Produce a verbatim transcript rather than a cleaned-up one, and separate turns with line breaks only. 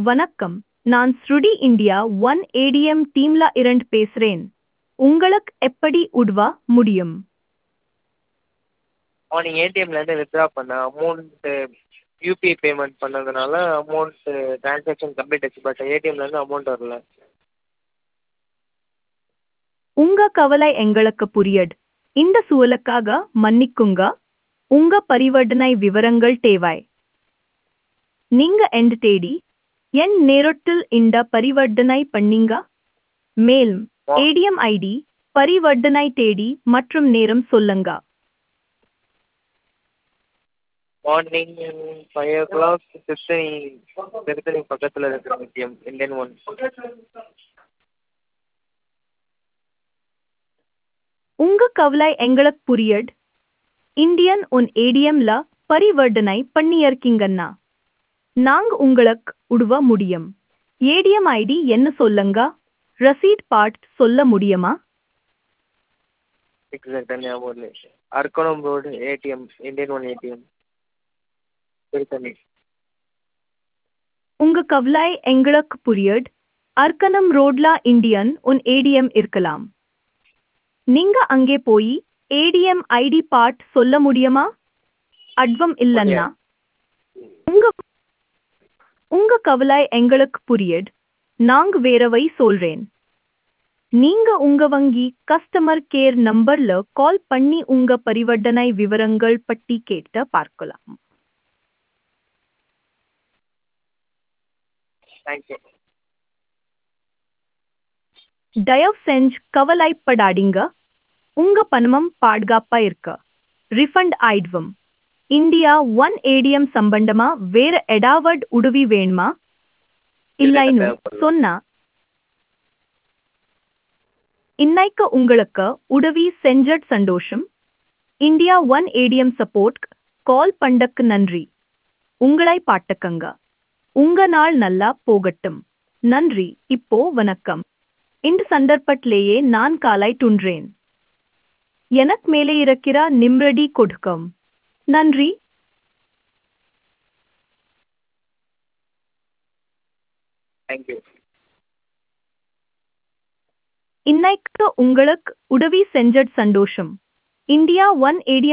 வணக்கம், நான் ஸ்ருடி India one ATM டீம்ல இருந்து பேசுறேன். உங்களுக்கு எப்படி உதவ முடியும்?
மார்னிங் ஏடிஎம்லேருந்து வித்ட்ரா பண்ணேன். அமௌண்ட்டு யூபிஐ பேமெண்ட் பண்ணதுனால அமௌண்ட்டு ட்ரான்சாக்ஷன் கம்ப்ளீட் ஆச்சு. பட் ஏடிஎம்லேருந்து அமௌண்ட் வரல.
உங்க கவலை எங்களுக்கு புரியுது. இந்த சூழலுக்காக மன்னிக்குங்க. உங்க பரிவர்த்தனை விவரங்கள் தேவை. நீங்க எந்த தேதி என் நேரத்தில் இந்த பரிவர்த்தனை பண்ணீங்க? மேலும் ஏடிஎம் ஐடி, பரிவர்த்தனை தேதி மற்றும் நேரம் சொல்லுங்க.
Morning five o'clock Tiruttani Tiruttani பக்கத்தில் இருக்கிற ஏடிஎம் இந்தியன் ஒன்.
உங்க கவலை எங்களுக்கு புரியுது. இந்தியன் ஒன் ஏடிஎம்ல பரிவர்த்தனை பண்ணியிருக்கீங்கன்னா நாங்க உங்களுக்கு உதவ முடியும். ஏடிஎம் ஐடி என்ன சொல்லுங்க? ரசீட் பார்ட் சொல்ல முடியுமா?
எக்ஸாக்டாக ஞாபகம் இல்லை. Arakkonam road ATM Indian one ATM Tiruttani.
உங்க கவலை எங்களுக்கு புரியுது. அர்க்கனம் ரோட்ல இந்தியன் ஒன் ஏடிஎம் இருக்கலாம். நீங்க அங்கே போய் ஏடிஎம் ஐடி பார்ட் சொல்ல முடியுமா? அட்வம் இல்லைன்னா உங்க உங்க கவலை எங்களுக்கு புரியுது. நாங்க வேறவை சொல்றேன். நீங்க உங்க வங்கி கஸ்டமர் கேர் நம்பர்ல கால் பண்ணி உங்க பரிவர்த்தனை விவரங்கள் பற்றி கேட்டு பார்க்கலாம்.
தேங்க்யூ.
தயவு செஞ்சு கவலைப்படாதீங்க. உங்க பணமும் பாதுகாப்பா இருக்க ரிஃபண்ட் ஆயிடுவோம். இந்தியா ஒன் ஏடிஎம் சம்பந்தமா வேற ஏதாவது உதவி வேணுமா? இல்லைன்னு சொன்னா இன்னைக்கு உங்களுக்கு உதவி செஞ்சது சந்தோஷம். India one ATM support call பண்ணக்கு நன்றி. உங்களை பாட்டுக்கங்க. உங்க நாள் நல்லா போகட்டும். நன்றி. இப்போ வணக்கம். இந்த சந்தர்ப்பத்திலேயே நான் காலை துன்றேன். எனக்கு மேலே இருக்கிற நிம்மதி கொடுக்கும். நன்றி.
தேங்க்யூ.
இன்னைக்கு உங்களுக்கு உதவி செஞ்சது சந்தோஷம். India one ATM